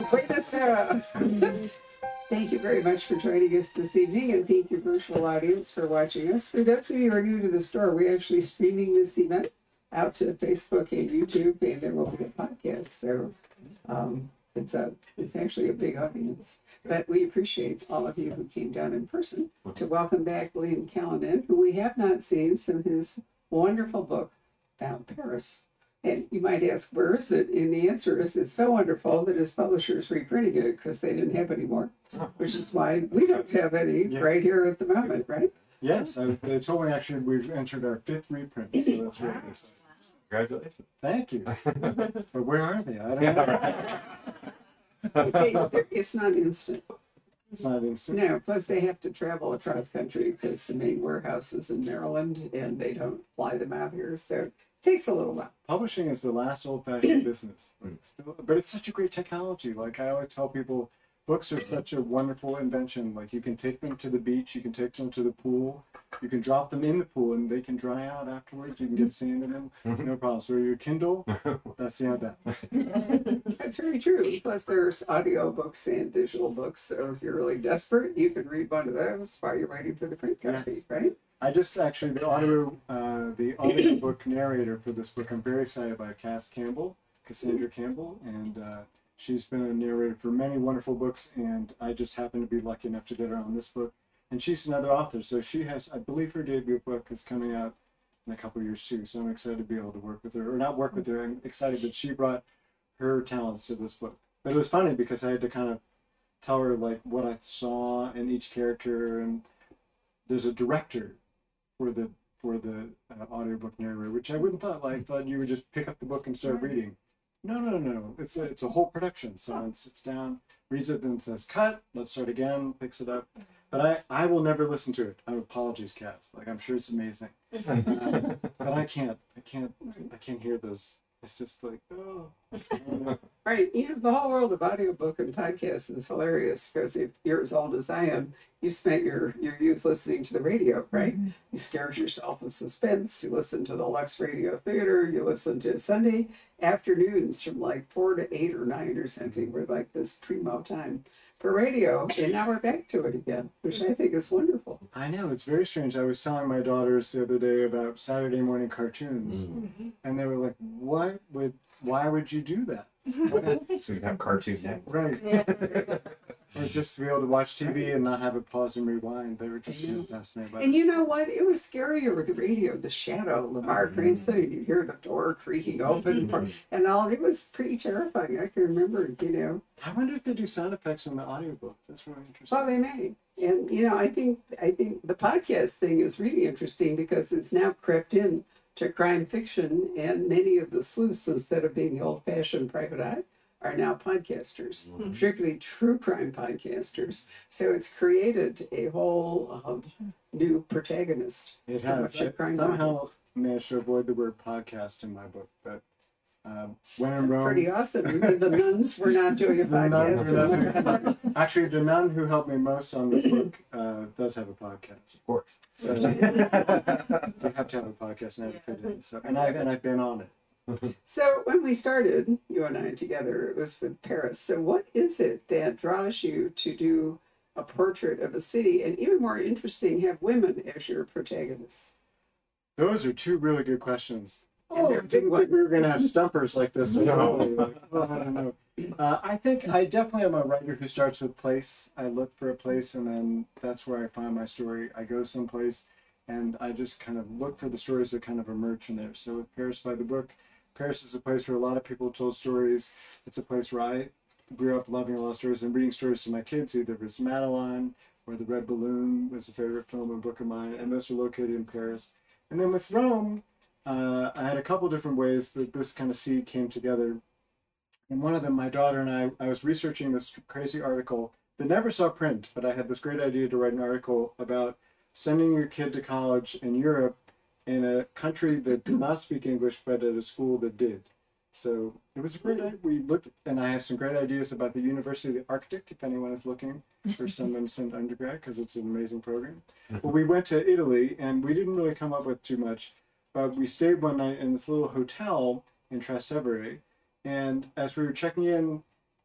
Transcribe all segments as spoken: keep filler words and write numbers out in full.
Buenas tardes. Thank you very much for joining us this evening, and thank you, virtual audience, for watching us. For those of you who are new to the store, we're actually streaming this event out to Facebook and YouTube, and there will be a podcast. So um, it's a it's actually a big audience. But we appreciate all of you who came down in person to welcome back William Callanan, who we have not seen since his wonderful book about Paris. And you might ask, where is it? And the answer is, it's so wonderful that his publishers reprinting it because they didn't have any more, which is why we don't have any yes. right here at the moment, right? Yes, I, they told me actually we've entered our fifth reprint, so that's really exciting. Congratulations. Thank you. But where are they? I don't know. Okay, it's not instant. It's not instant. No, plus they have to travel across country because the main warehouse is in Maryland and they don't fly them out here, so it takes a little while. Publishing is the last old-fashioned business, Still, but it's such a great technology. Like I always tell people, books are such a wonderful invention. Like you can take them to the beach, you can take them to the pool, you can drop them in the pool and they can dry out afterwards. You can get sand in them, no problem. So your Kindle, that's the end of that. That's very true. Plus there's audio books and digital books. So if you're really desperate, you can read one of those while you're waiting for the print copy, yes. right? I just actually, the audio, uh, the audio book narrator for this book, I'm very excited by Cass Campbell, Cassandra Campbell, and uh, she's been a narrator for many wonderful books, and I just happen to be lucky enough to get her on this book. And she's another author, so she has, I believe her debut book is coming out in a couple of years too, so I'm excited to be able to work with her, or not work with her, I'm excited that she brought her talents to this book. But it was funny because I had to kind of tell her like what I saw in each character, and there's a director for the for the uh, audiobook narrator, which I wouldn't thought. Like, I thought you would just pick up the book and start reading. No, no, no. It's a, it's a whole production. Someone sits down, reads it, then says, cut, let's start again, picks it up. But I, I will never listen to it. I apologies, Cass. Like, I'm sure it's amazing. um, but I can't, I can't, I can't hear those. It's just like, oh. Right. You know, the whole world of audiobook and podcasts is hilarious because if you're as old as I am, you spent your, your youth listening to the radio, right? Mm-hmm. You scared yourself with suspense. You listen to the Lux Radio Theater. You listen to Sunday afternoons from like four to eight or nine or something. We're like this primo time for radio. And now we're back to it again, which I think is wonderful. I know. It's very strange. I was telling my daughters the other day about Saturday morning cartoons. Mm-hmm. And they were like, what would, why would you do that? So you have cartoons now. Right. Yeah. Or just to be able to watch T V and not have it pause and rewind. They were just so fascinated by it. And you know what? It was scarier with the radio, the shadow, Lamar mm-hmm. Cranston, you hear the door creaking open mm-hmm. and all. It was pretty terrifying. I can remember, you know. I wonder if they do sound effects in the audiobook. That's really interesting. Well, they may. And, you know, I think I think the podcast thing is really interesting because it's now crept in to crime fiction, and many of the sleuths, instead of being the old-fashioned private eye, are now podcasters, mm-hmm. particularly true crime podcasters. So it's created a whole um, new protagonist. It has. I somehow managed to avoid the word podcast in my book, but um, when in Rome... Pretty awesome. The nuns were not doing a podcast. Actually, the nun who helped me most on this book uh, does have a podcast. Of course. So you have to have a podcast and I have to fit in. So, and, I've, and I've been on it. So when we started, you and I together, it was with Paris. So what is it that draws you to do a portrait of a city, and even more interesting, have women as your protagonists? Those are two really good questions. Oh, I didn't think we were going to have stumpers like this. No. Like, oh, I don't know. Uh, I think I definitely am a writer who starts with place. I look for a place, and then that's where I find my story. I go someplace, and I just kind of look for the stories that kind of emerge from there. So with Paris by the Book, Paris is a place where a lot of people told stories. It's a place where I grew up loving a lot of stories and reading stories to my kids. Either it was Madeline or The Red Balloon was a favorite film and book of mine, and those are located in Paris. And then with Rome, uh, I had a couple different ways that this kind of seed came together. And one of them, my daughter and I, I was researching this crazy article that never saw print, but I had this great idea to write an article about sending your kid to college in Europe in a country that did not speak English, but at a school that did. So it was a great idea. We looked, and I have some great ideas about the University of the Arctic, if anyone is looking for someone to send undergrad, because it's an amazing program. But we went to Italy, and we didn't really come up with too much, but we stayed one night in this little hotel in Trastevere. And as we were checking in,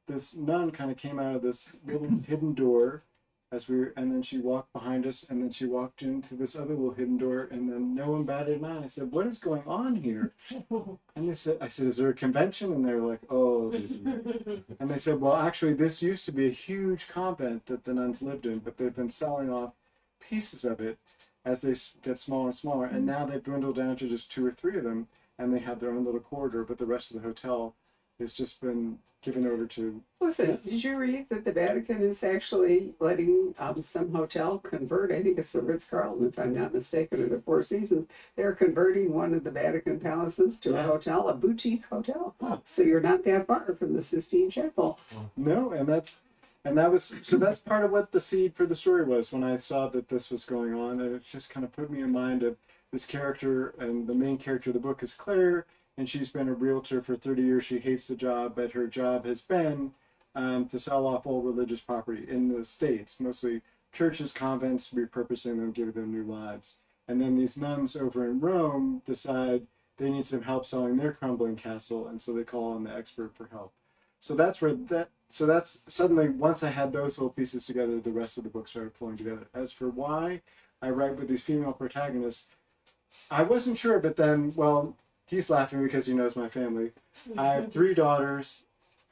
this nun kind of came out of this little hidden door as we were, and then she walked behind us, and then she walked into this other little hidden door, and then no one batted an eye. I said, "What is going on here?" And they said, "I said, is there a convention?" And they're like, "Oh, this is weird." And they said, "Well, actually, this used to be a huge convent that the nuns lived in, but they've been selling off pieces of it as they s- get smaller and smaller, and now they've dwindled down to just two or three of them, and they have their own little corridor, but the rest of the hotel has just been given over to." Listen, Yes. did you read that the Vatican is actually letting um, some hotel convert? I think it's the Ritz-Carlton, if I'm not mistaken, or the Four Seasons. They're converting one of the Vatican palaces to a Yes. hotel, a boutique hotel. Huh. So you're not that far from the Sistine Chapel. No, and that's and that was so that's part of what the seed for the story was when I saw that this was going on, and it just kind of put me in mind of this character, and the main character of the book is Claire, and she's been a realtor for thirty years. She hates the job, but her job has been um, to sell off all religious property in the States, mostly churches, convents, repurposing them, giving them new lives. And then these nuns over in Rome decide they need some help selling their crumbling castle, and so they call on the expert for help. So that's where that. So that's suddenly once I had those little pieces together, the rest of the book started flowing together. As for why I write with these female protagonists, I wasn't sure, but then, well, he's laughing because he knows my family. I have three daughters,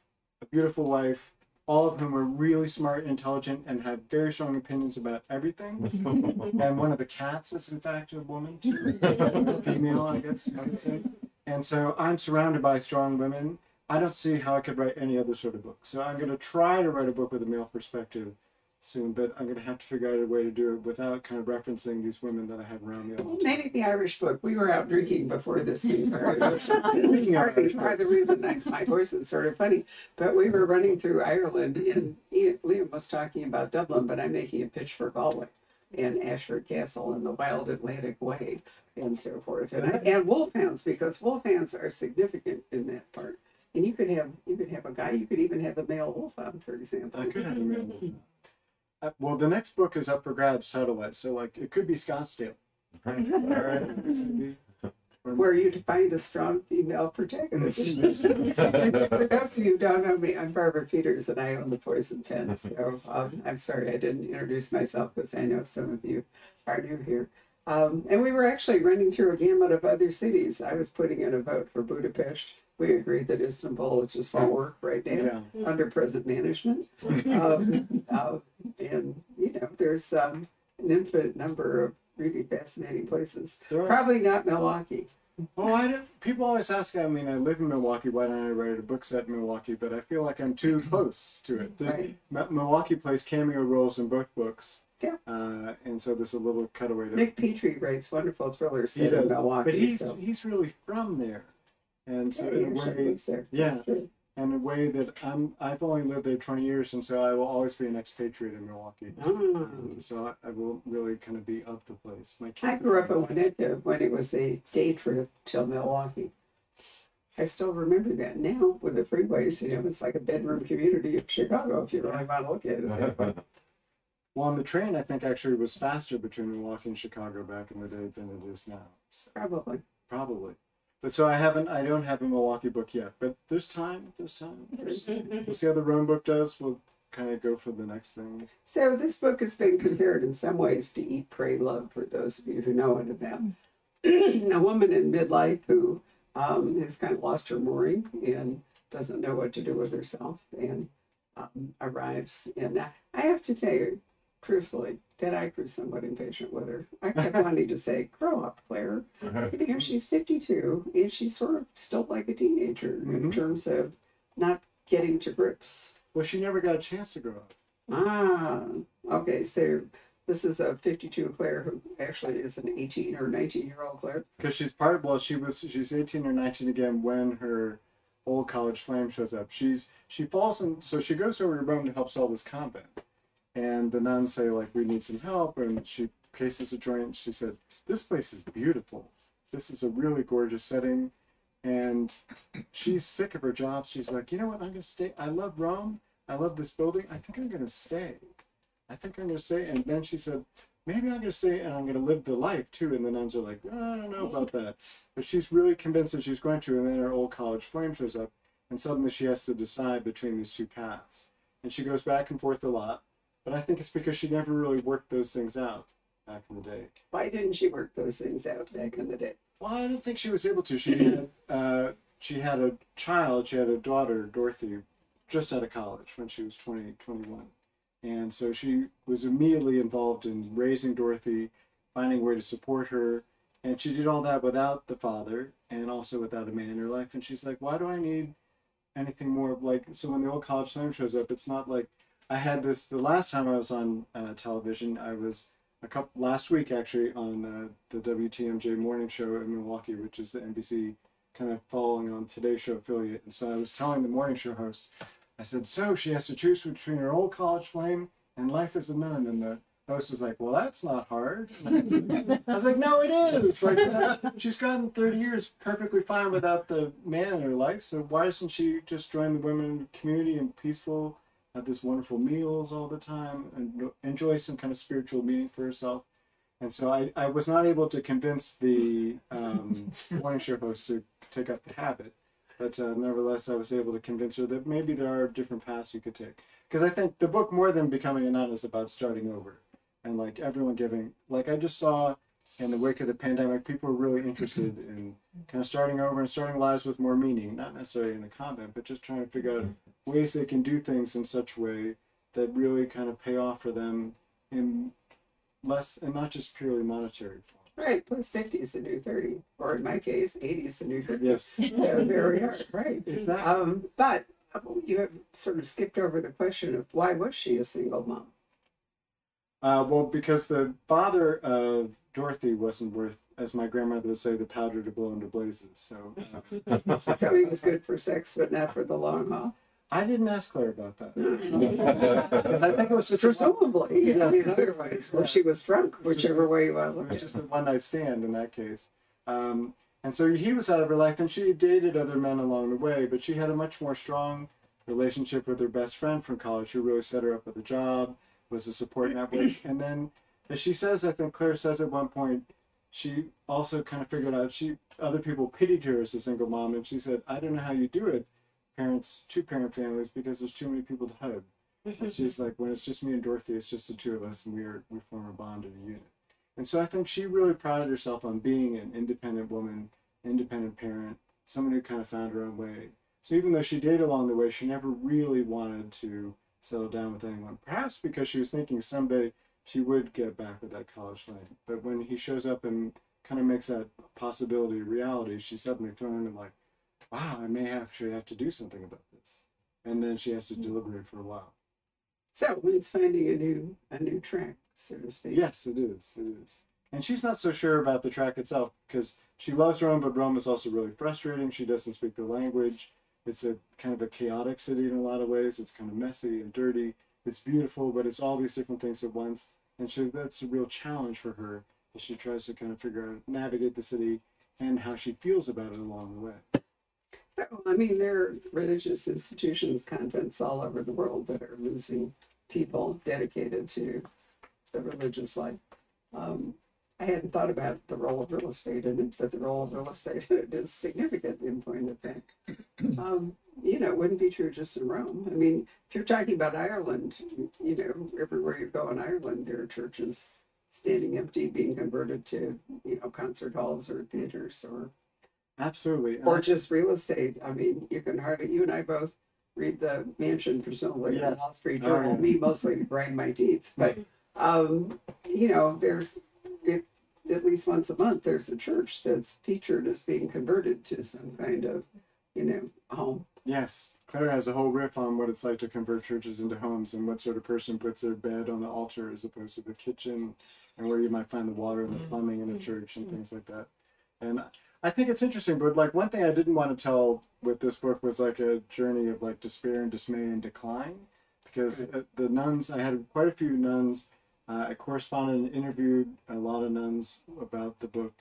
a beautiful wife, all of whom are really smart, intelligent, and have very strong opinions about everything. And one of the cats is, in fact, a woman, too. Female, I guess I would say. And so I'm surrounded by strong women. I don't see how I could write any other sort of book. So I'm going to try to write a book with a male perspective soon, but I'm going to have to figure out a way to do it without kind of referencing these women that I have around me all the time. Maybe the Irish book. We were out drinking before this thing started. Speaking of Partly Irish part of the books. reason I, my voice is sort of funny, but we were running through Ireland, and Ian- Liam was talking about Dublin, but I'm making a pitch for Galway and Ashford Castle and the Wild Atlantic Way and so forth, and I, and wolfhounds, because wolfhounds are significant in that part. And you could have you could have a guy, you could even have a male wolfhound, for example. I could have a male wolf. Uh, well, the next book is up for grabs title-wise, so like it could be Scottsdale. All right. Maybe. Where you find a strong female protagonist. For those of you who don't know me, I'm Barbara Peters, and I own the Poison Pen. So um, I'm sorry I didn't introduce myself, because I know some of you are new here. Um, and we were actually running through a gamut of other cities. I was putting in a vote for Budapest. We agreed that Istanbul just won't work right now Yeah. under present management. Um, uh, and, you know, there's um, an infinite number of really fascinating places. There are- Probably not Milwaukee. Well, I don't, people always ask, I mean, I live in Milwaukee, why don't I write a book set in Milwaukee? But I feel like I'm too close to it. There's- Right. M- Milwaukee plays cameo roles in both books. Yeah. Uh, and so there's a little cutaway to Nick Petrie writes wonderful thrillers He set in does. Milwaukee. But he's so. he's really from there. And so Yeah, in he a actually way, lives there. yeah. That's true. in a way that I'm, I've only lived there twenty years, and so I will always be an expatriate in Milwaukee. Ah. So I, I will really kind of be of the place. My kids I grew up in Winnetka when it was a day trip till Milwaukee. I still remember that. Now with the freeways, you know, it's like a bedroom community of Chicago if you really want to look at it. Well, on the train, I think actually it was faster between Milwaukee and Chicago back in the day than it is now. So, Probably. probably. But so I haven't, I don't have a Milwaukee book yet, but there's time, there's time. There's- We'll see how the Rome book does. We'll kind of go for the next thing. So this book has been compared in some ways to Eat, Pray, Love, for those of you who know it about a woman in midlife who um, has kind of lost her mooring and doesn't know what to do with herself and um, arrives. And I I have to tell you, truthfully, that I grew somewhat impatient with her. I kept wanting to say, grow up, Claire. You know, she's fifty-two and she's sort of still like a teenager in Mhm. terms of not getting to grips. Well, she never got a chance to grow up. Ah, okay. So this is a fifty-two Claire who actually is an eighteen or nineteen year old Claire. Because she's part, well, she was, she's eighteen or nineteen again when her old college flame shows up. She's, she falls in, so she goes over to Rome to help sell this convent. And the nuns say, like, we need some help. And she cases a joint. She said, this place is beautiful. This is a really gorgeous setting. And she's sick of her job. She's like, you know what? I'm going to stay. I love Rome. I love this building. I think I'm going to stay. I think I'm going to stay. And then she said, maybe I'm going to stay and I'm going to live the life too. And the nuns are like, oh, I don't know about that. But she's really convinced that she's going to. And then her old college flame shows up. and suddenly she has to decide between these two paths. And she goes back and forth a lot, but I think it's because she never really worked those things out back in the day. Why didn't she work those things out back in the day? Well, I don't think she was able to. She had uh, she had a child. She had a daughter, Dorothy, just out of college when she was twenty, twenty-one. And so she was immediately involved in raising Dorothy, finding a way to support her. And she did all that without the father and also without a man in her life. And she's like, why do I need anything more? Like, so when the old college flame shows up, it's not like I had this the last time I was on uh, television. I was a couple last week actually on uh, the W T M J morning show in Milwaukee, which is the N B C kind of following on Today Show affiliate. And so I was telling the morning show host, I said, so she has to choose between her old college flame and life as a nun. And the host was like, well, that's not hard. I was like, no, it is. Like, she's gotten thirty years perfectly fine without the man in her life. So why doesn't she just join the women community and peaceful, have this wonderful meals all the time, and enjoy some kind of spiritual meaning for herself? And so I, I was not able to convince the um, morning show host to take up the habit. But uh, nevertheless, I was able to convince her that maybe there are different paths you could take. Because I think the book, more than becoming a nun, is about starting over. And like everyone giving, like I just saw in the wake of the pandemic, people were really interested in kind of starting over and starting lives with more meaning, not necessarily in the convent, but just trying to figure out ways they can do things in such a way that really kind of pay off for them in less, and not just purely monetary form. Right, plus fifty is the new thirty, or in my case, eighty is the new fifty. Yes. They're very hard, right. Exactly. Um, but you have sort of skipped over the question of why was she a single mom? Uh, well, because the father of Dorothy wasn't worth, as my grandmother would say, the powder to blow into blazes. So, uh, So he was good for sex, but not for the long haul. I didn't ask Claire about that. Because I think it was just a one, Presumably, Yeah. I mean, otherwise, or she was drunk, whichever way you want to it look was at just it. a one night stand in that case. Um, and so he was out of her life, and she dated other men along the way, but she had a much more strong relationship with her best friend from college, who really set her up with a job, was a support network. And then, as she says, I think Claire says at one point, she also kind of figured out she other people pitied her as a single mom, and she said, I don't know how you do it, parents, two parent families, because there's too many people to hug. And she's like, when it's just me and Dorothy, it's just the two of us, and we are we form a bond and a unit. And so I think she really prided herself on being an independent woman, independent parent, someone who kind of found her own way. So even though she dated along the way, she never really wanted to settle down with anyone. Perhaps because she was thinking someday she would get back with that college flame. But when he shows up and kind of makes that possibility a reality, she's suddenly thrown in like, wow, I may actually have to do something about this. And then she has to deliberate for a while. So it's finding a new a new track, so to speak. Yes, it is. It is. And she's not so sure about the track itself because she loves Rome, but Rome is also really frustrating. She doesn't speak the language. It's a kind of a chaotic city in a lot of ways. It's kind of messy and dirty. It's beautiful, but it's all these different things at once. And so that's a real challenge for her as she tries to kind of figure out, navigate the city and how she feels about it along the way. So, I mean, there are religious institutions, convents all over the world that are losing people dedicated to the religious life. Um, I hadn't thought about the role of real estate in it, but the role of real estate in it is significant in point of fact. Um, you know, it wouldn't be true just in Rome. I mean, if you're talking about Ireland, you know, everywhere you go in Ireland, there are churches standing empty, being converted to, you know, concert halls or theaters or Absolutely. or just real estate. I mean, you can hardly, you and I both read the Mansion, presumably, Yes. the Wall Street Oh, Journal, yeah. me mostly to grind my teeth. But, um, you know, there's, it, at least once a month, there's a church that's featured as being converted to some kind of, you know, home. Yes, Claire has a whole riff on what it's like to convert churches into homes and what sort of person puts their bed on the altar as opposed to the kitchen, and where you might find the water and the plumbing in a church and things like that. And I think it's interesting, but like one thing I didn't want to tell with this book was like a journey of like despair and dismay and decline, because uh, the nuns, I had quite a few nuns. Uh, I corresponded and interviewed a lot of nuns about the book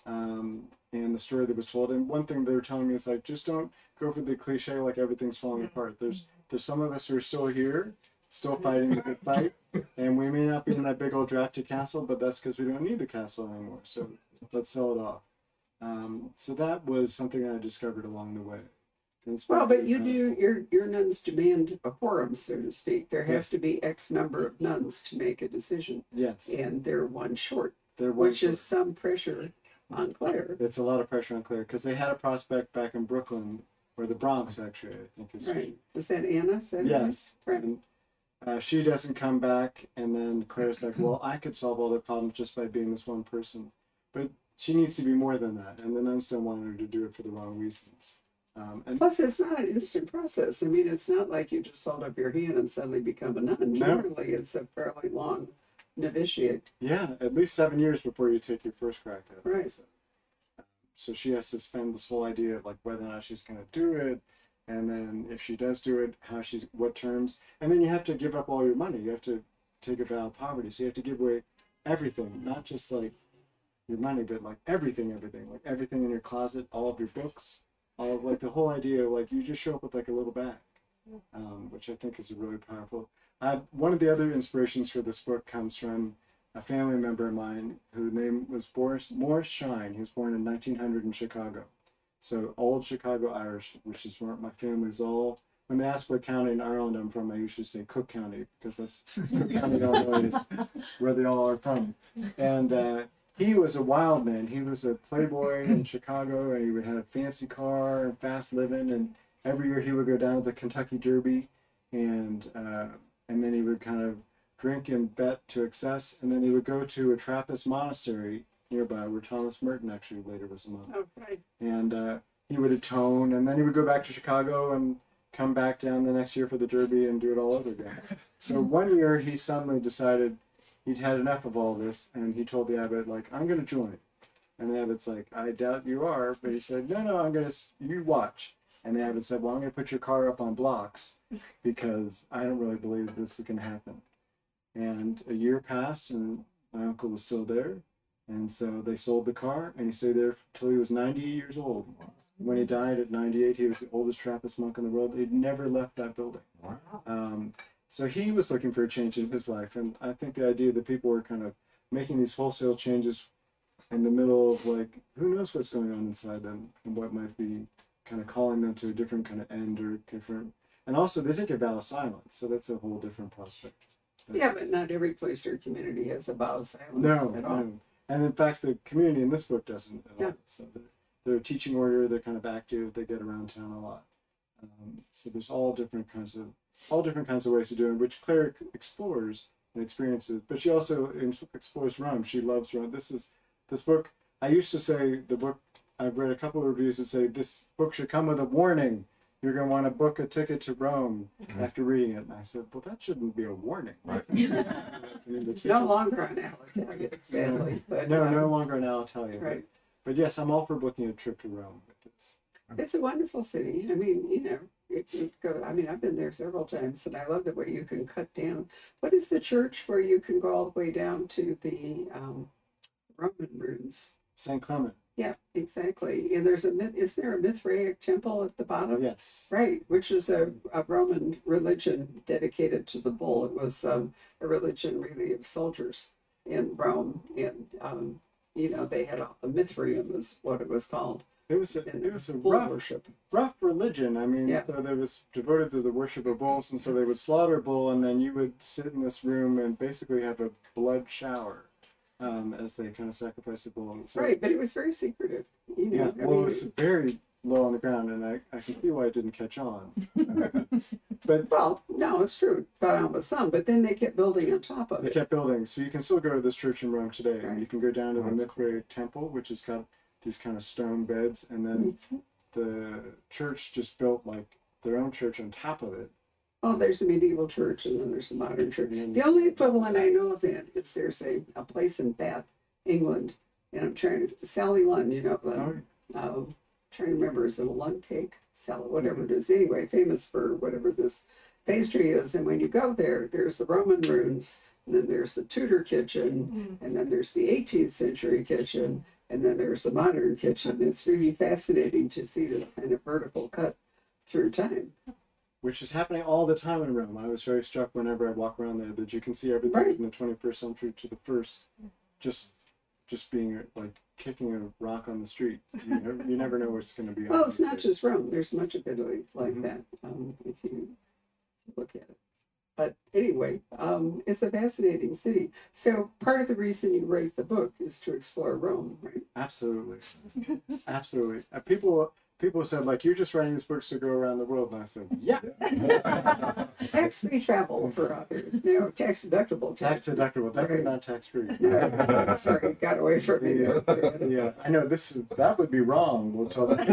um, and the story that was told. And one thing they were telling me is like, just don't go for the cliche like everything's falling apart. There's there's some of us who are still here, still fighting the good fight, and we may not be in that big old drafty castle, but that's because we don't need the castle anymore. So let's sell it off. Um, so that was something I discovered along the way. It's Well, been but you very do, your, your nuns demand a quorum, so to speak. There has Yes. to be X number of nuns to make a decision, Yes, and they're one short, they're one which short. is some pressure on Claire. It's a lot of pressure on Claire because they had a prospect back in Brooklyn or the Bronx, actually. I think is Right. Was that Anna? Is that her name? yes. Right. And, uh, she doesn't come back, and then Claire's like, "Well, I could solve all the problems just by being this one person," but she needs to be more than that, and the nuns don't want her to do it for the wrong reasons. Um, and Plus, it's not an instant process. I mean, it's not like you just hold up your hand and suddenly become a nun. No. Generally, it's a fairly long novitiate. yeah, at least seven years before you take your first crack at it. Right. So, so she has to spend this whole idea of like whether or not she's going to do it, and then if she does do it, how she's what terms, and then you have to give up all your money. You have to take a vow of poverty. So you have to give away everything, not just like your money, but like everything, everything, like everything in your closet, all of your books, all of like the whole idea of like you just show up with like a little bag, um, which I think is really powerful. Uh, one of the other inspirations for this book comes from a family member of mine whose name was Boris Morris Shine. He was born in nineteen hundred in Chicago. So old Chicago Irish, which is where my family's all. When they ask what county in Ireland I'm from, I usually say Cook County because that's Cook County, Illinois, is where they all are from. And uh, he was a wild man. He was a playboy in Chicago, and he would have a fancy car and fast living. And every year he would go down to the Kentucky Derby, and uh, and then he would kind of drink and bet to excess, and then he would go to a Trappist monastery nearby where Thomas Merton actually later was a monk. Oh, right. And uh, he would atone, and then he would go back to Chicago and come back down the next year for the Derby and do it all over again. So one year he suddenly decided he'd had enough of all this, and he told the abbot, like, I'm going to join. And the abbot's like, I doubt you are, but he said, no, no, I'm going to, you watch. And the abbot said, well, I'm going to put your car up on blocks because I don't really believe that this is going to happen. And a year passed, and my uncle was still there. And so they sold the car, and he stayed there until he was ninety-eight years old. When he died at ninety-eight, he was the oldest Trappist monk in the world. He'd never left that building. Wow. Um, so he was looking for a change in his life. And I think the idea that people were kind of making these wholesale changes in the middle of, like, who knows what's going on inside them and what might be kind of calling them to a different kind of end or different. And also, they take a vow of silence. So that's a whole different prospect. Yeah, but not every cloister community has a vow of silence No, at all. no. And in fact, the community in this book doesn't at Yeah. all. So they're, they're a teaching order. They're kind of active. They get around town a lot. Um, so there's all different kinds of all different kinds of ways to do it, which Claire explores and experiences. But she also explores Rome. She loves Rome. This is this book. I used to say the book. I've read a couple of reviews that say this book should come with a warning. You're going to want to book a ticket to Rome after reading it. And I said, well, that shouldn't be a warning. Right. No longer on Alitalia, sadly. But, No, um, no longer an Alitalia. Right. But yes, I'm all for booking a trip to Rome. Because It's a wonderful city. I mean, you know, it, it go, I mean, I've been there several times, and I love the way you can cut down. What is the church where you can go all the way down to the um, Roman ruins? Saint Clement. Yeah, exactly. And there's a myth. Is there a Mithraic temple at the bottom? Yes. Right, which is a, a Roman religion dedicated to the bull. It was um, a religion really of soldiers in Rome, and um, you know they had all, the Mithraeum is what it was called. It was a, And it was a bull rough, worship. rough religion. I mean, Yeah. so there was devoted to the worship of bulls, and so they would slaughter a bull, and then you would sit in this room and basically have a blood shower um, as they kind of sacrifice the bull. So, Right, but it was very secretive. You know, Yeah. I Well, mean, it was very low on the ground, and I, I can see why it didn't catch on. But well, no, it's true. Got on with some, but then they kept building on top of they it. kept building, so you can still go to this church in Rome today, and Right. you can go down to the Oh, that's Mithraic Temple, which has got these kind of stone beds, and then Mhm. the church just built like their own church on top of it. Oh, there's a medieval church, and then there's a modern church. And then- The only equivalent I know of that is there's a, a place in Bath, England, and I'm trying to, Sally Lunn, you know, Lunn, Oh, um, trying to remember, is it a Lunn cake? Sally, whatever it is. Anyway, famous for whatever this pastry is. And when you go there, there's the Roman ruins, and then there's the Tudor kitchen, and then there's the eighteenth century kitchen, and then there's the modern kitchen. It's really fascinating to see the kind of vertical cut through time. which is happening all the time in Rome. I was very struck whenever I walk around there that you can see everything Right. from the twenty-first century to the first, just just being like kicking a rock on the street. You never, you never know what's going to be. Well, on it's the not day. just Rome. There's much of Italy like Mhm. that, um, if you look at it. But anyway, um, it's a fascinating city. So part of the reason you write the book is to explore Rome, right? Absolutely, absolutely. Uh, people people said like you're just writing this book to go around the world, and I said yeah. Tax-free travel for others. No, tax deductible. Tax deductible, definitely Right. not tax free. No, sorry, got away from me there. Yeah, I know this is that would be wrong. We'll tell them.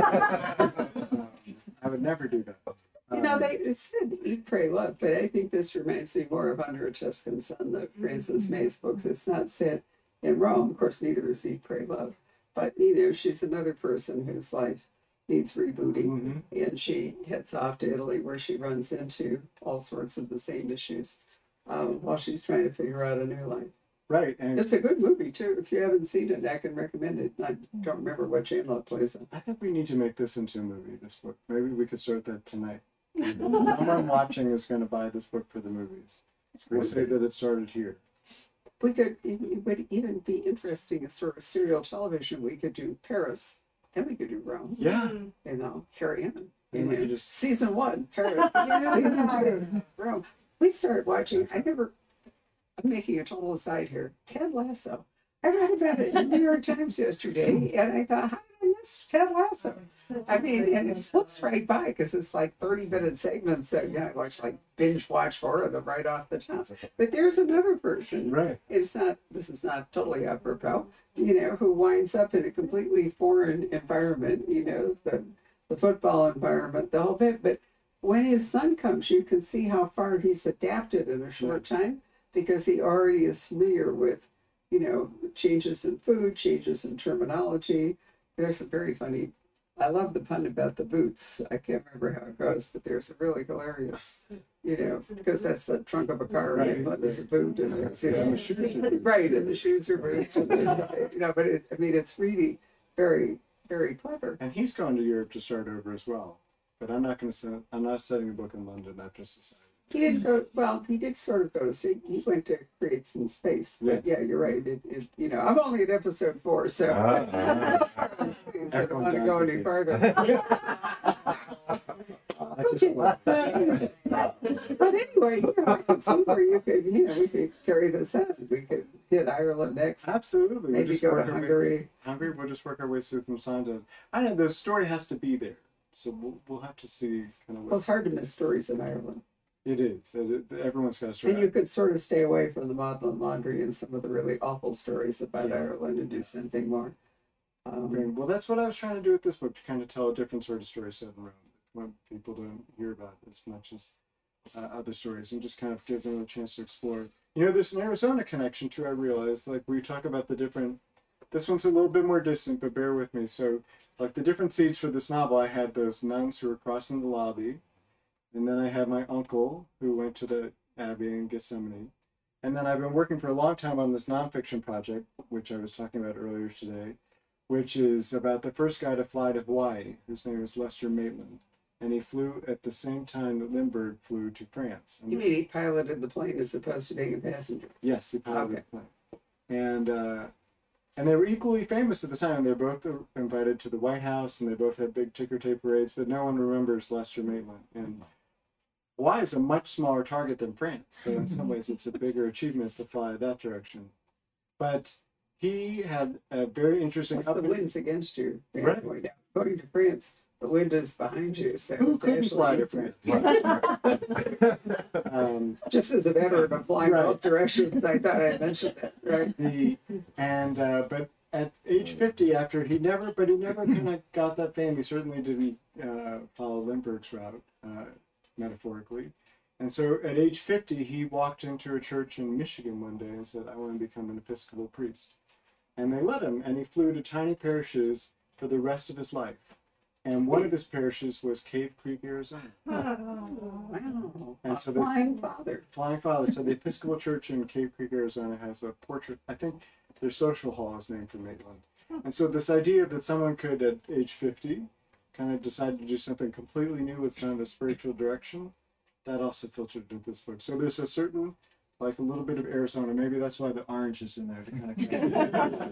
I would never do that. You know, Um, they it said eat, pray, love, but I think this reminds me more of Under a Tuscan Sun, the Frances May's books. It's not set in Rome. Of course, neither is Eat, Pray, Love. But, you know, she's another person whose life needs rebooting. mhm. And she heads off to Italy where she runs into all sorts of the same issues um, while she's trying to figure out a new life. Right, and It's a good movie, too. If you haven't seen it, I can recommend it. I don't remember what channel it plays on. I think we need to make this into a movie. This book, maybe we could start that tonight. Someone watching is going to buy this book for the movies. We'll say that it started here. We could, it would even be interesting as sort of serial television. We could do Paris, then we could do Rome, Yeah, you know, carry on. Then You we know, could just- season one, Paris, season two, Rome. We started watching, I never, I'm making a total aside here, Ted Lasso. I read about it in the New York Times yesterday, and I thought, how did I miss Ted Lasso? I mean, and it slips right by because it's like thirty minute segments that, you know, I watch like binge watch four of them right off the top. But there's another person right. it's not this is not totally apropos, you know, who winds up in a completely foreign environment, you know, the the football environment, the whole bit. But when his son comes, you can see how far he's adapted in a short time because he already is familiar with, you know, changes in food, changes in terminology. There's a very funny I love the pun about the boots. I can't remember how it goes, but there's a really hilarious, you know, because that's the trunk of a car in Right, England is a boot, and there's, you know, And the shoes are boots. right, and the shoes are boots, and there's, you know, but it, I mean, it's really very, very clever. And he's going to Europe to start over as well. But I'm not going to send. I'm not setting a book in London. I've just decided. He didn't go, well, he did sort of go to see, he went to create some space, but Yes. yeah, you're right, it, it, you know, I'm only at episode four, so. Ah, I don't want to go any farther. I just But anyway, you know, I can see where you could, you know, we could carry this on. We could hit Ireland next, absolutely. We'll maybe just go to work our way- Hungary. Hungary. We'll just work our way through some signs. Of, I know the story has to be there, so we'll, we'll have to see kind of Well, what it's hard to miss stories in Ireland. it is. It, it, everyone's got a story. And you could sort of stay away from the maudlin laundry and some of the really awful stories about Yeah. Ireland and do something more. Um, Well, that's what I was trying to do with this book, to kind of tell a different sort of story set in Rome, when people don't hear about as much as uh, other stories, and just kind of give them a chance to explore. You know, there's an Arizona connection too. I realized, like we talk about the different. This one's a little bit more distant, but bear with me. So, like the different seeds for this novel, I had those nuns who were crossing the lobby, and then I had my uncle who went to the Abbey in Gethsemane, and then I've been working for a long time on this nonfiction project, which I was talking about earlier today, which is about the first guy to fly to Hawaii, whose name is Lester Maitland. And he flew at the same time that Lindbergh flew to France. And you mean he piloted the plane as opposed to being a passenger? yes, he piloted Okay. the plane. And, uh, and they were equally famous at the time. They were both invited to the White House, and they both had big ticker tape parades, but no one remembers Lester Maitland. And Hawaii is a much smaller target than France, so in some ways it's a bigger achievement to fly that direction. But he had a very interesting Plus the upbringing. wind's against you. Yeah, Right. Going down, going to France, the wind is behind you. So Who it's couldn't actually fly to easier. France? um, Just as a veteran of flying Right. both directions, I thought I mentioned that, right? the and uh, but at age fifty, after he never, but he never kind of got that fame. He certainly didn't uh, follow Lindbergh's route, uh, metaphorically. And so at age fifty, he walked into a church in Michigan one day and said, "I want to become an Episcopal priest." And they let him, and he flew to tiny parishes for the rest of his life. And one of his parishes was Cave Creek, Arizona. Wow. And A so they- flying father. Flying Father. So the Episcopal Church in Cave Creek, Arizona has a portrait. I think their social hall is named for Maitland. And so this idea that someone could, at age fifty, kind of decide to do something completely new with some of a spiritual direction, that also filtered into this book. So there's a certain, like a little bit of Arizona. Maybe that's why the orange is in there to kind of.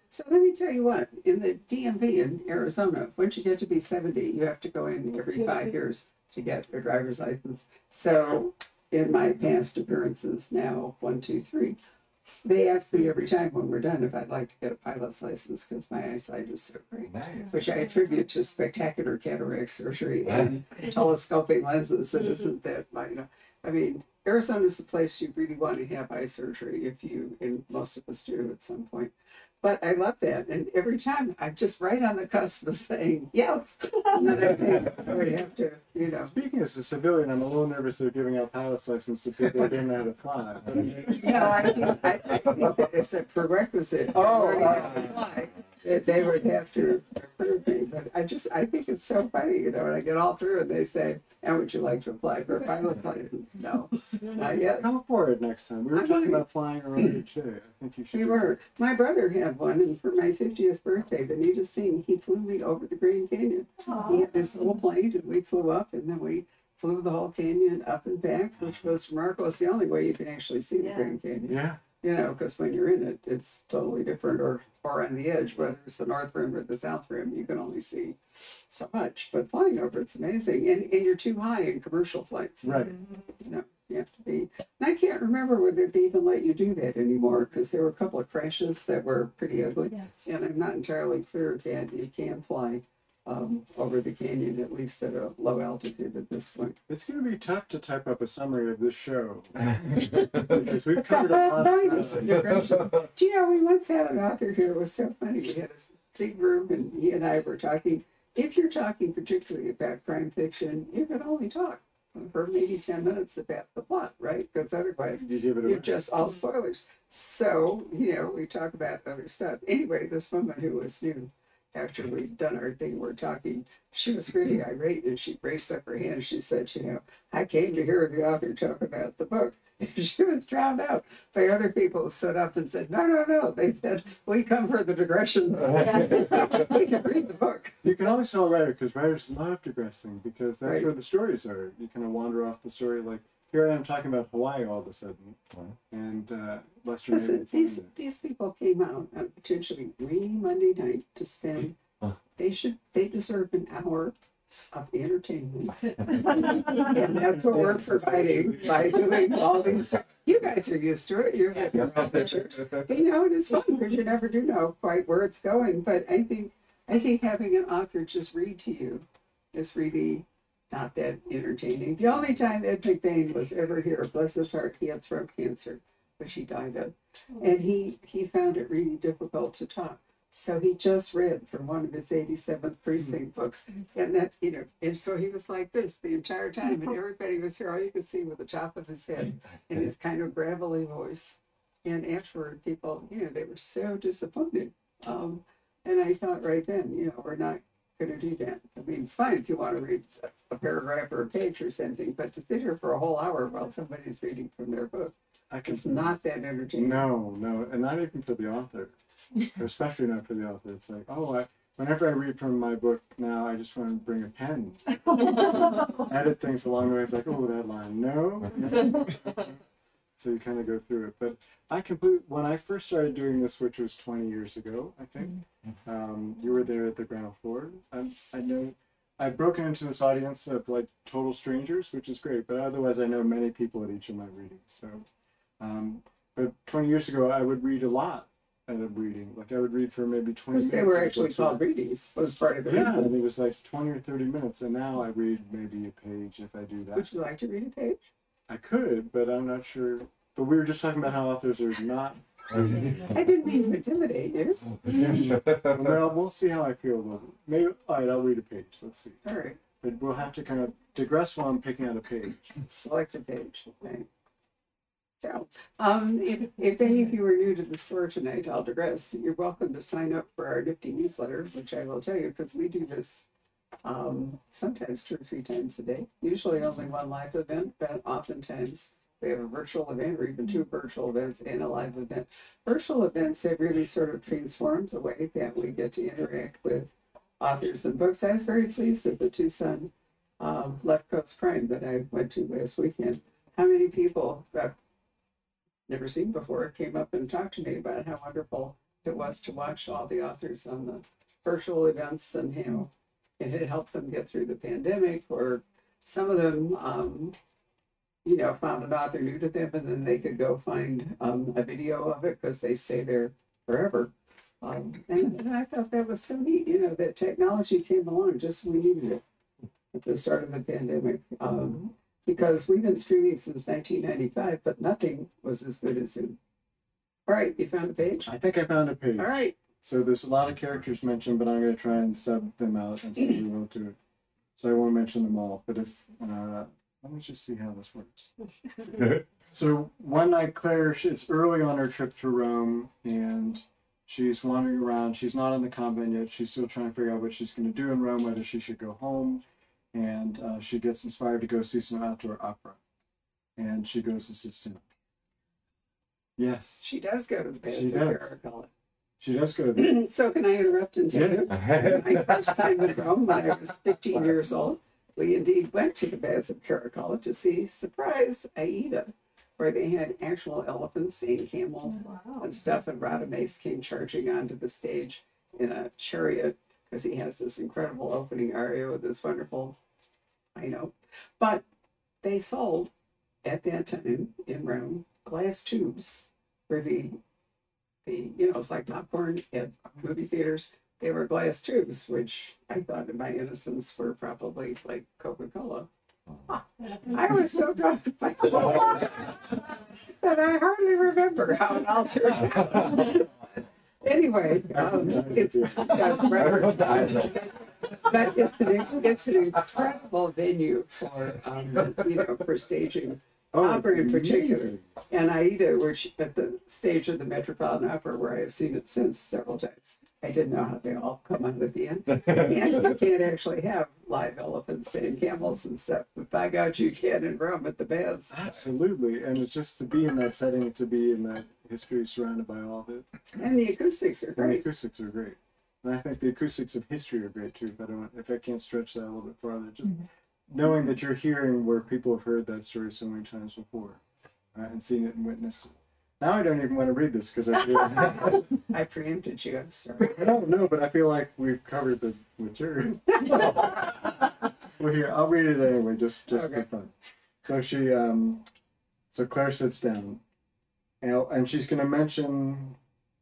So let me tell you what, in the D M V in Arizona, once you get to be seventy, you have to go in every five years to get a driver's license. So in my past appearances, now one, two, three, they ask me every time when we're done if I'd like to get a pilot's license because my eyesight is so great, Nice. which I attribute to spectacular cataract surgery and telescoping lenses. It isn't that, you know, I mean, Arizona's the place you really want to have eye surgery if you, and most of us do at some point. But I love that. And every time I'm just right on the cusp of saying yes. And then I think I would have to, you know. Speaking as a civilian, I'm a little nervous of giving out pilot's license to people who don't know how to fly. But I mean, No, I think, I, I think that it's a prerequisite for Oh, learning how uh, to fly. That they would have to approve me. But I just, I think it's so funny, you know, when I get all through and they say, and would you like to apply for a pilot's license? No, not yet. come for it next time. We were I'm talking gonna- about flying earlier today. I think you should. We do were. My brother had one, and for my fiftieth birthday, the neatest thing, he flew me over the Grand Canyon. He had this little plane, and we flew up, and then we flew the whole canyon up and back, which was remarkable. It's the only way you can actually see the Yeah. Grand Canyon. Yeah. You know, because when you're in it, it's totally different, or or on the edge, whether it's the north rim or the south rim, you can only see so much. But flying over, it's amazing, and and you're too high in commercial flights. Right. You know, you have to be. And I can't remember whether they even let you do that anymore because there were a couple of crashes that were pretty ugly, Yeah. and I'm not entirely clear that you can fly um, over the canyon, at least at a low altitude at this point. It's going to be tough to type up a summary of this show because we've covered a lot Right, of it's ground. the digressions. Do you know, we once had an author here, it was so funny, we had a big room and he and I were talking. If you're talking particularly about crime fiction, you can only talk for maybe ten minutes about the plot, right? Because otherwise You give it you're away. just all spoilers. So, you know, we talk about other stuff. Anyway, this woman who was new, after we'd done our thing, we're talking, she was really irate and she raised up her hand and she said, you know, I came to hear the author talk about the book. She was drowned out by other people who stood up and said, no, no, no. They said, we come for the digression. We can read the book. You can always tell a writer because writers love digressing because that's Right. where the stories are. You kind of wander off the story. Like here I am talking about Hawaii all of a sudden, and uh, Lester. made me Listen, find these it. these people came out on a potentially rainy Monday night to spend. They should. They deserve an hour of entertainment, and that's what we're providing by doing all these. You guys are used to it. You're getting your own pictures. You know, and it's fun because you never do know quite where it's going. But I think I think having an author just read to you is really not that entertaining. The only time Ed McBain was ever here, bless his heart, he had throat cancer, which he died of. And he, he found it really difficult to talk. So he just read from one of his eighty-seventh precinct books. And that, you know, and so he was like this the entire time. And everybody was here, all you could see was the top of his head and his kind of gravelly voice. And afterward, people, you know, they were so disappointed. Um, and I thought right then, you know, we're not going to do that. I mean, it's fine if you want to read a paragraph or a page or something, but to sit here for a whole hour while somebody's reading from their book I can is not that entertaining. No, no, and not even for the author, or especially not for the author. It's like, oh, I, whenever I read from my book now, I just want to bring a pen, edit things along the way. It's like, oh, that line, no. no. So you kind of go through it. But I completely, when I first started doing this, which was twenty years ago, I think, um, you were there at the ground floor. I, I know I've broken into this audience of like total strangers, which is great, but otherwise I know many people at each of my readings. So, um, but twenty years ago, I would read a lot at a reading. Like I would read for maybe twenty Because they minutes were of actually books. called readings, was part of it. Yeah, and it was like twenty or thirty minutes, and now I read maybe a page if I do that. Would you like to read a page? I could, but I'm not sure. But we were just talking about how authors are not. I didn't mean to intimidate you. Well, we'll see how I feel. About it. Maybe. All right, I'll read a page. Let's see. All right, But we'll have to kind of digress while I'm picking out a page. select a page. Okay. So, um, if, if any of you are new to the store tonight, I'll digress. You're welcome to sign up for our nifty newsletter, which I will tell you, because we do this um, sometimes two or three times a day. Usually only one live event, but oftentimes we have a virtual event or even two virtual events and a live event. Virtual events have really sort of transformed the way that we get to interact with authors and books. I was very pleased at the Tucson um, Left Coast Prime that I went to last weekend. How many people that I've never seen before came up and talked to me about how wonderful it was to watch all the authors on the virtual events and how it had helped them get through the pandemic, or some of them, um, you know, found an author new to them and then they could go find um, a video of it because they stay there forever. Um, and, and I thought that was so neat, you know, that technology came along just when we needed it at the start of the pandemic. Um, because we've been streaming since nineteen ninety-five, but nothing was as good as Zoom. All right, you found a page? I think I found a page. All right. So there's a lot of characters mentioned, but I'm going to try and sub them out and we won't do it. So I won't mention them all. But if uh, let me just see how this works. So one night, Claire, it's early on her trip to Rome, and she's wandering around. She's not in the convent yet. She's still trying to figure out what she's going to do in Rome, whether she should go home. And uh, she gets inspired to go see some outdoor opera. And she goes and sits down. Yes. She does go to the Baths She of does. Caracalla. She does go there. So can I interrupt and tell you? My first time in Rome, when I was fifteen years old, we indeed went to the Baths of Caracalla to see, surprise, Aida, where they had actual elephants and camels and stuff, and Radames came charging onto the stage in a chariot because he has this incredible opening aria with this wonderful, I know, but they sold at that time in Rome glass tubes for the the you know, it's like popcorn at movie theaters. They were glass tubes, which I thought in my innocence were probably like Coca-Cola. I was so drunk by that I hardly remember how it all turned out. Anyway, um, it's uh, right. But it's an, it's an incredible venue for um, you know, for staging Oh, opera in it's particular. amazing. And Aida, which at the stage of the Metropolitan Opera, where I have seen it since several times. I didn't know how they all come out at the end. And you can't actually have live elephants and camels and stuff. But by God, you can in Rome at the Baths. Absolutely, and it's just to be in that setting, to be in that history surrounded by all of it. And the acoustics are And the great. acoustics are great. And I think the acoustics of history are great too, if I don't, if I can't stretch that a little bit farther. Just knowing that you're hearing where people have heard that story so many times before, uh, and seeing it and witnessed it. Now I don't even want to read this because I feel I preempted you, I'm sorry. no, no, but I feel like we've covered the material. Well, here, I'll read it anyway, just just Okay. for fun. So she, um, so Claire sits down, and, and she's going to mention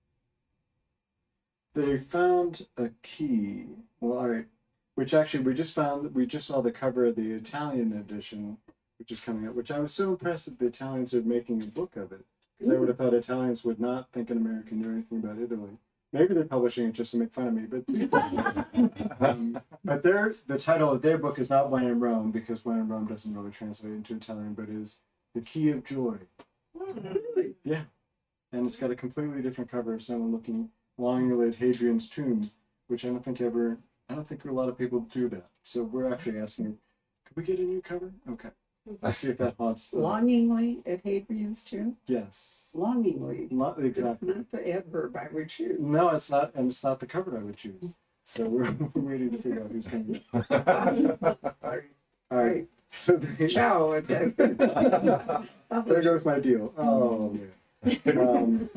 they found a key. Well, all right, which actually we just found. We just saw the cover of the Italian edition, which is coming out. Which I was so impressed that the Italians are making a book of it, because I would have thought Italians would not think an American knew anything about Italy. Maybe they're publishing it just to make fun of me, but um, but their the title of their book is not When in Rome, because When in Rome doesn't really translate into Italian, but is The Key of Joy. Really? Yeah, and it's got a completely different cover of someone looking longingly at Hadrian's tomb, which I don't think ever I don't think a lot of people do that. So we're actually asking, could we get a new cover? Okay, let's see if that haunts them. Longingly at Hadrian's tomb? Yes, Longingly. not exactly. Not the adverb I would choose. No, it's not, and it's not the cover I would choose. So we're waiting to figure out who's coming. All right. So they, Ciao. Okay. there goes my deal. Oh man. Um,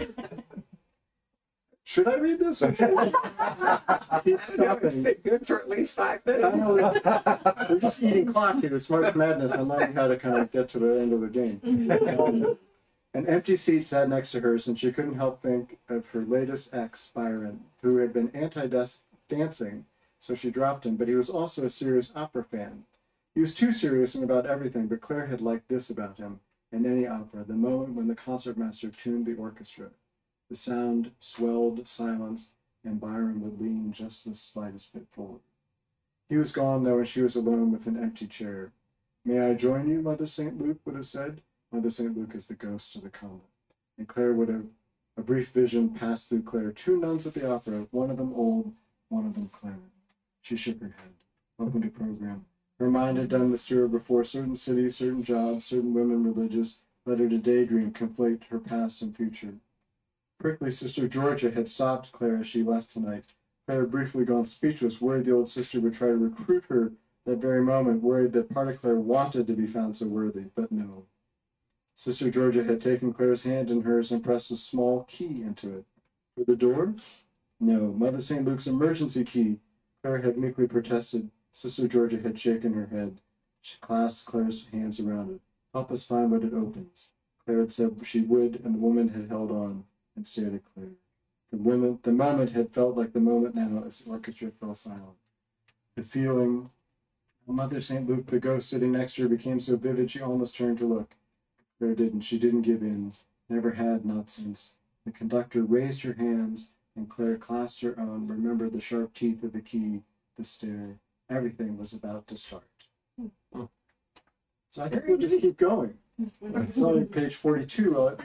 should I read this? Or should I keep I know it's stopping? been good for at least five I minutes. know we're just eating clock here. It's March Madness. I'm learning how to kind of get to the end of the game. Um, an empty seat sat next to hers, and she couldn't help think of her latest ex, Byron, who had been anti-dancing, so she dropped him, but he was also a serious opera fan. He was too serious and about everything, but Claire had liked this about him in any opera, the moment when the concertmaster tuned the orchestra. The sound swelled, silenced, and Byron would lean just the slightest bit forward. He was gone, though, and she was alone with an empty chair. May I join you, Mother Saint Luke would have said. Mother Saint Luke is the ghost of the convent. And Claire would have, a brief vision passed through Claire. Two nuns at the opera, one of them old, one of them Claire. She shook her head, opened a program. Her mind had done this to her before. Certain cities, certain jobs, certain women religious led her to daydream, conflate her past and future. Prickly Sister Georgia had stopped Claire as she left tonight. Claire had briefly gone speechless, worried the old sister would try to recruit her that very moment, worried that part of Claire wanted to be found so worthy, but no. Sister Georgia had taken Claire's hand in hers and pressed a small key into it. For the door? No. Mother Saint Luke's emergency key. Claire had meekly protested. Sister Georgia had shaken her head. She clasped Claire's hands around it. Help us find what it opens. Claire had said she would, and the woman had held on and stared at Claire. The women, the moment had felt like the moment now as the orchestra fell silent. The feeling, Mother Saint Luke, the ghost sitting next to her, became so vivid she almost turned to look. Claire didn't. She didn't give in. Never had, not since. The conductor raised her hands, and Claire clasped her own, remembered the sharp teeth of the key, the stair. Everything was about to start. Hmm. So I think we'll just keep going. It's only page forty-two. Uh,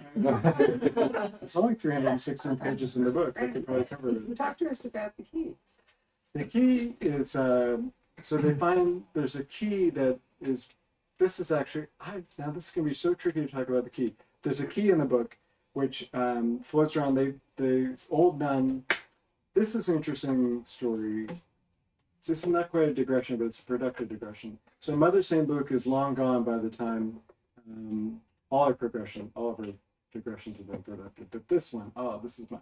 it's only three hundred sixteen pages in the book. I could probably cover it. Talk to us about the key. The key is, uh, so they find there's a key that is, this is actually, I, now this is going to be so tricky to talk about the key. There's a key in the book which um, floats around. They, the old nun, this is an interesting story. This is not quite a digression, but it's a productive digression. So Mother Saint Luke is long gone by the time um, all her progression, all of her digressions have been productive, but this one, oh, this is mine.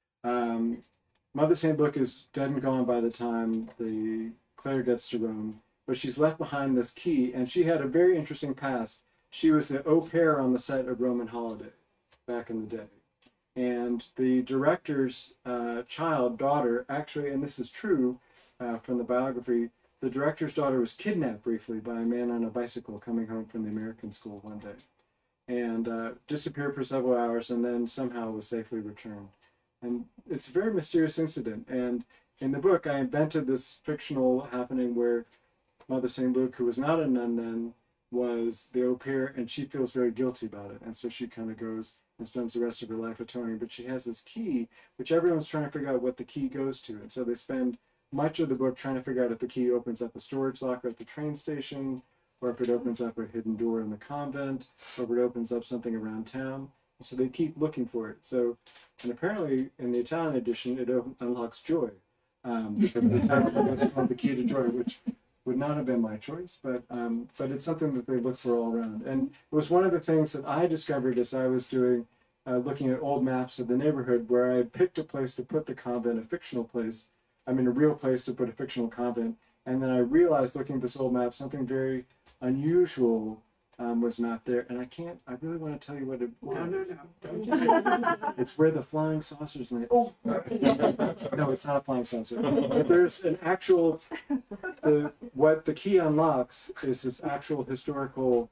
Um, Mother Saint Luke is dead and gone by the time the Claire gets to Rome, but she's left behind this key, and she had a very interesting past. She was the au pair on the set of Roman Holiday back in the day. And the director's uh, child, daughter, actually, and this is true uh, from the biography, the director's daughter was kidnapped briefly by a man on a bicycle coming home from the American school one day, and uh, disappeared for several hours, and then somehow was safely returned. And it's a very mysterious incident. And in the book, I invented this fictional happening where Mother Saint Luke, who was not a nun then, was the au pair, and she feels very guilty about it. And so she kind of goes and spends the rest of her life atoning. But she has this key, which everyone's trying to figure out what the key goes to. And so they spend much of the book trying to figure out if the key opens up a storage locker at the train station, or if it opens up a hidden door in the convent, or if it opens up something around town. So they keep looking for it. So, and apparently in the Italian edition, it unlocks joy. Um, because the title is called The Key to Joy, which would not have been my choice, but um, but it's something that they look for all around. And it was one of the things that I discovered as I was doing, uh, looking at old maps of the neighborhood, where I picked a place to put the convent, a fictional place, I mean a real place to put a fictional convent, and then I realized, looking at this old map, something very unusual um, was mapped there, and I can't, I really want to tell you what it was. No, no, no. Don't do that. It's where the flying saucers land. Oh, no, it's not a flying saucer. But there's an actual, the what the key unlocks is this actual historical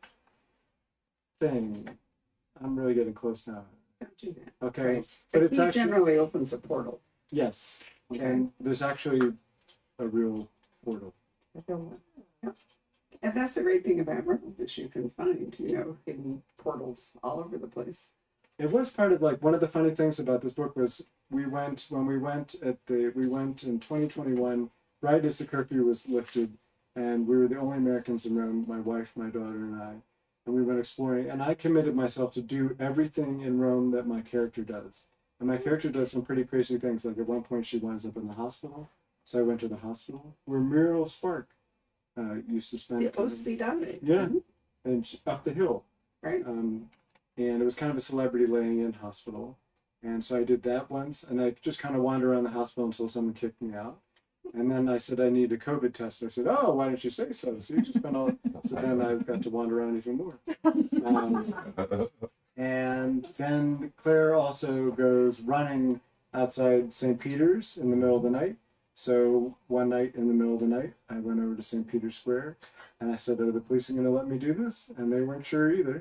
thing. I'm really getting close now. Don't do that. Okay, Right. but The it's key actually, generally opens a portal. yes, Okay. and there's actually a real portal. Yeah. And that's the great thing about Rome, is you can find, you know, hidden portals all over the place. It was part of, like, one of the funny things about this book was we went, when we went at the, we went in twenty twenty-one, right as the curfew was lifted, and we were the only Americans in Rome, my wife, my daughter, and I, and we went exploring, and I committed myself to do everything in Rome that my character does. And my character does some pretty crazy things, like at one point she winds up in the hospital, so I went to the hospital, where Muriel Spark uh, used to spend The time. Ospedale. Yeah, and she, up the hill. Right. Um, and it was kind of a celebrity laying in hospital. And so I did that once, and I just kind of wandered around the hospital until someone kicked me out. And then I said I need a COVID test. I said, oh, why didn't you say so? So you can spend all. So then I got to wander around even more. Um, and then Claire also goes running outside Saint Peter's in the middle of the night. So one night in the middle of the night, I went over to Saint Peter's Square, and I said, are the police going to let me do this? And they weren't sure either.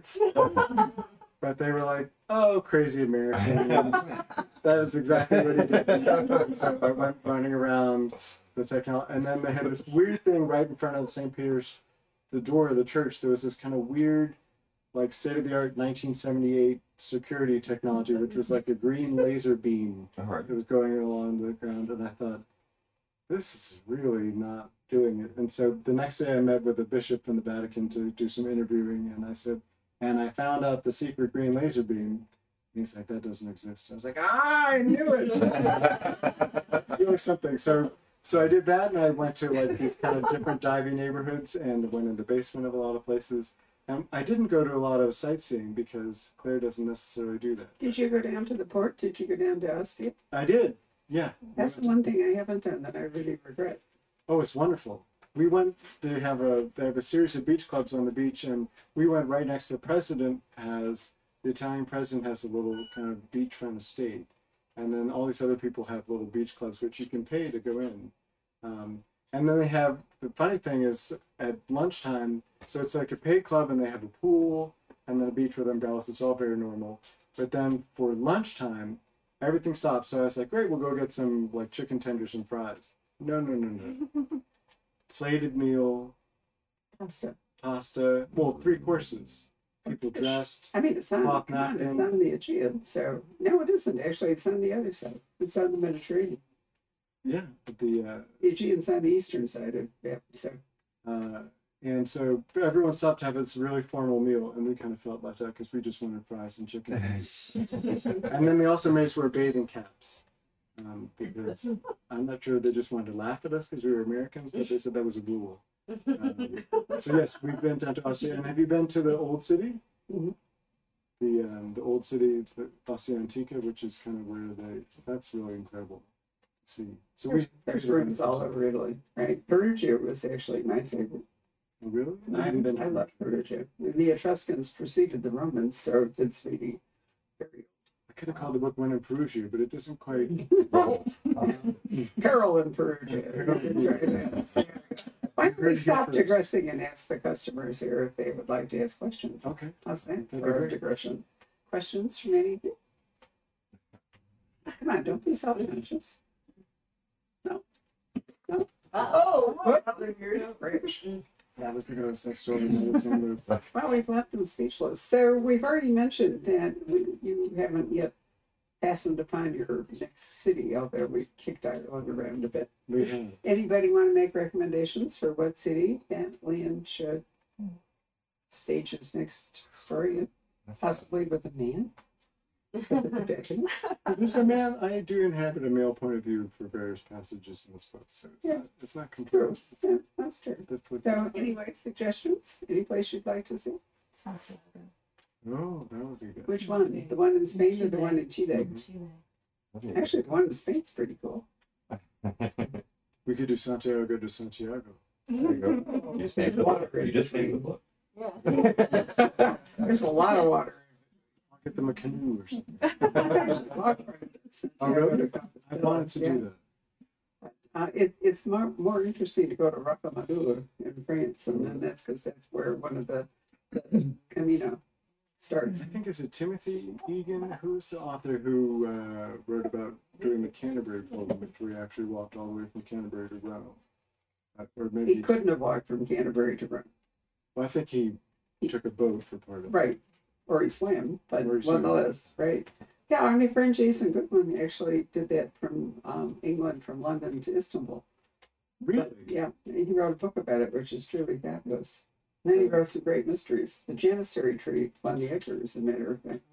But they were like, oh, crazy American. And that is exactly what he did. So I went running around the technology. And then they had this weird thing right in front of Saint Peter's, the door of the church. There was this kind of weird, like, state-of-the-art nineteen seventy-eight security technology, which was like a green laser beam All right. that was going along the ground. And I thought, this is really not doing it. And so the next day I met with a bishop from the Vatican to do some interviewing, and I said, and I found out the secret green laser beam. And he's like, that doesn't exist. I was like, ah, I knew it. That's really something. So so I did that, and I went to like these kind of different diving neighborhoods, and went in the basement of a lot of places. And I didn't go to a lot of sightseeing because Claire doesn't necessarily do that. Did you go down to the port? Did you go down to Ostia? I did, yeah. That's the one thing I haven't done that I really regret. Oh, it's wonderful. We went. They have a they have a series of beach clubs on the beach, and we went right next to the president. Has the Italian president has a little kind of beachfront estate, and then all these other people have little beach clubs which you can pay to go in. Um, and then they have the funny thing is at lunchtime. So it's like a paid club, and they have a pool and then a beach with umbrellas. It's all very normal. But then for lunchtime, everything stops. So I was like, great, we'll go get some like chicken tenders and fries. No, no, no, no. Plated meal, Pasta. pasta, well, three courses. People dressed. I mean, it's on, Cloth come on, it's napkin. on the Aegean, so, no, it isn't, actually, it's on the other side. It's on the Mediterranean. Yeah, at the uh, The Aegean's on the eastern side of, yeah, so. uh, and so everyone stopped to have this really formal meal, and we kind of felt left out because we just wanted fries and chicken. And then they also made us wear bathing caps. Um, because I'm not sure they just wanted to laugh at us because we were Americans, but they said that was a rule. Um, so yes, we've been down to Ostia. And have you been to the old city? Mhm. The um, the old city, the Ostia Antica, which is kind of where they. That's really incredible to see. So There's, we. there's rooms all over Italy, right? Perugia was actually my favorite. Oh, really? I I, haven't been. I love Perugia. And the Etruscans preceded the Romans, so it's really very I could have called the book When in Perugia, but it doesn't quite. Carol in Perugia. Why don't we stop digressing and ask the customers here if they would like to ask questions? Okay. How's that That'd be for great. digression? Questions from any of you? Come on, don't be self-conscious. No. No. Oh, What? Rich. That was the ghost that story. That was in the. Well, we've left them speechless. So we've already mentioned that we, you haven't yet fastened upon your next city, although we kicked Ireland around a bit. We have. Anybody want to make recommendations for what city that Liam should stage his next story in? Possibly with a man? Because of the decking. There's a man. I do inhabit a male point of view for various passages in this book, so it's Yeah. not. It's not True. controlled. Yeah, that's true. That's what- So anyway, suggestions? Any place you'd like to see? Santiago. Oh, that would be good. Which one? The one in Spain or the one in Chile? Chile. Actually, the one in Spain's pretty cool. We could do Santiago de Santiago. There you go. You just named the book. You just named the book. Yeah. There's a lot of water. I'll get them a canoe or something. Oh, really? I wanted to do that. Uh, it, it's more, more interesting to go to Rocamadour in France, and then that's because that's where one of the, the Camino starts. I think is it Timothy Egan, who's the author who uh, wrote about doing the Canterbury Pilgrimage, where he actually walked all the way from Canterbury to Rome, uh, or He maybe. couldn't have walked from Canterbury to Rome. Well, I think he took a boat for part of it. Right. Or he swam, but Or he swam. nonetheless, right? Yeah, our my friend Jason Goodwin actually did that from um, England, from London to Istanbul. Really? But, yeah, he wrote a book about it, which is truly fabulous. And then he wrote some great mysteries. The Janissary tree won the Edgar, as a matter of fact.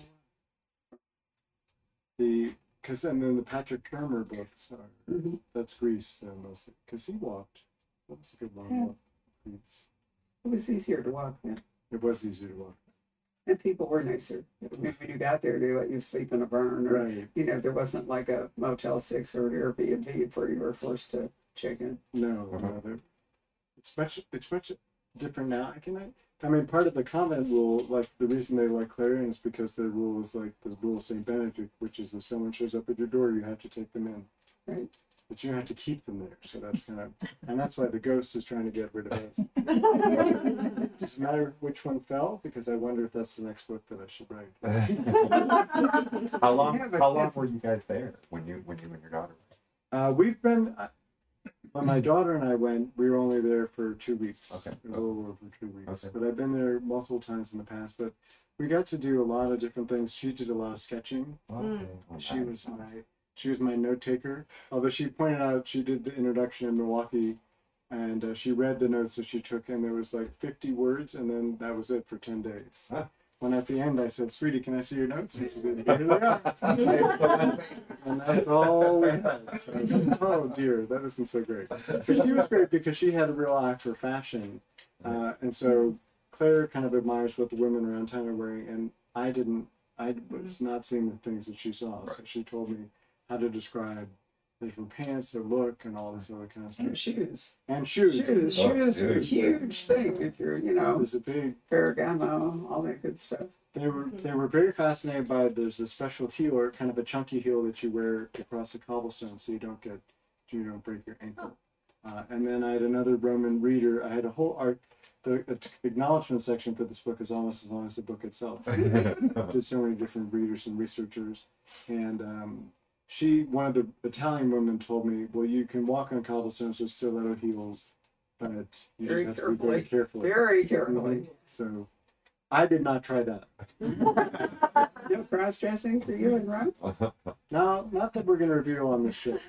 The because and then the Patrick Kermer books are Mhm. that's Greece then mostly because he walked. That was a good long Yeah. walk. Greece. It was easier to walk then. It was easy to walk. And people were nicer. I mean, when you got there, they let you sleep in a barn, or Right. you know, there wasn't like a Motel Six or an Airbnb where you were forced to check in. No, Uh-huh. no, they're- it's much it's much different now. I can I, I mean part of the convent rule, like the reason they like Clarion is because the rule is like the rule of Saint Benedict, which is if someone shows up at your door, you have to take them in. Right. But you don't have to keep them there. So that's kind of and that's why the ghost is trying to get rid of us. Does it matter which one fell? Because I wonder if that's the next book that I should write. How long? Yeah, but How long that's- were you guys there when you when you and your daughter? Uh, we've been uh, when my daughter and I went, we were only there for two weeks. Okay. A little over two weeks. Okay. But I've been there multiple times in the past. But we got to do a lot of different things. She did a lot of sketching. Okay. She was my she was my note taker. Although she pointed out she did the introduction in Milwaukee, and uh, she read the notes that she took, and there was like fifty words, and then that was it for ten days. Huh. When at the end I said, "Sweetie, can I see your notes?" And she did. Here they are. And that's all we had. So I was like, "Oh dear, that isn't so great." But she was great because she had a real eye for fashion, uh, and so Claire kind of admires what the women around town are wearing, and I didn't. I was not seeing the things that she saw. So she told me how to describe the different pants, their look, and all this other kind of stuff. And shoes. And shoes. Shoes. Oh, Shoes are a shoes. huge thing if you're, you know, There's a big. Ferragamo, all that good stuff. They were they were very fascinated by there's a special heel or kind of a chunky heel that you wear across the cobblestone so you don't get you don't break your ankle. Uh, and then I had another Roman reader. I had a whole art. The acknowledgement section for this book is almost as long as the book itself. Did so many different readers and researchers, and um, she, one of the Italian women, told me, "Well, you can walk on cobblestones with stiletto heels, but you Very just have to be very careful." Very carefully. Mhm. So, I did not try that. No cross dressing for you and Ron? No, not that we're going to review on this show.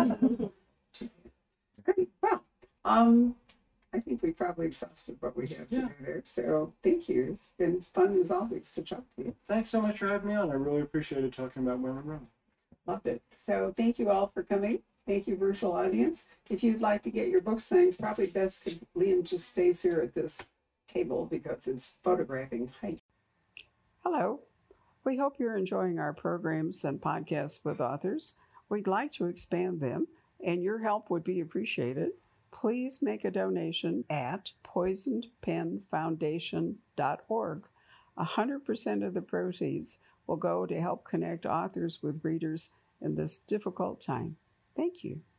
Great. Well, um, I think we probably exhausted what we have to Yeah. do there. So thank you. It's been fun as always to talk to you. Thanks so much for having me on. I really appreciated talking about women Rome. Loved it. So thank you all for coming. Thank you, virtual audience. If you'd like to get your book signed, probably best if Liam just stays here at this table because it's photographing height. Hello. We hope you're enjoying our programs and podcasts with authors. We'd like to expand them, and your help would be appreciated. Please make a donation at poisoned pen foundation dot org. one hundred percent of the proceeds will go to help connect authors with readers in this difficult time. Thank you.